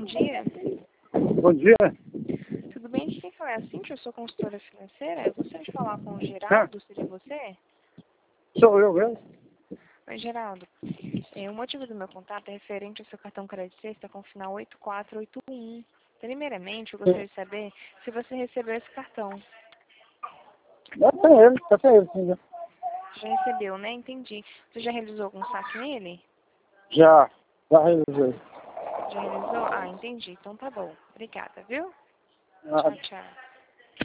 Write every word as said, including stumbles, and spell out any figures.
dia. Bom dia. Tudo bem? Aqui quem fala é a Cíntia, eu sou consultora financeira. Eu gostaria de falar com o Geraldo, seria você? Sou eu mesmo. Oi, Geraldo. É, o motivo do meu contato é referente ao seu cartão crédito sexta com o final oito quatro oito um. Primeiramente, eu gostaria de saber se você recebeu esse cartão. Já tem ele, já tem ele, sim. Já, Já recebeu, né? Entendi. Você já realizou algum saque nele? já, já realizei. Já realizou? Ah, entendi. Então tá bom. Obrigada, viu? Ah, Tchau, tchau.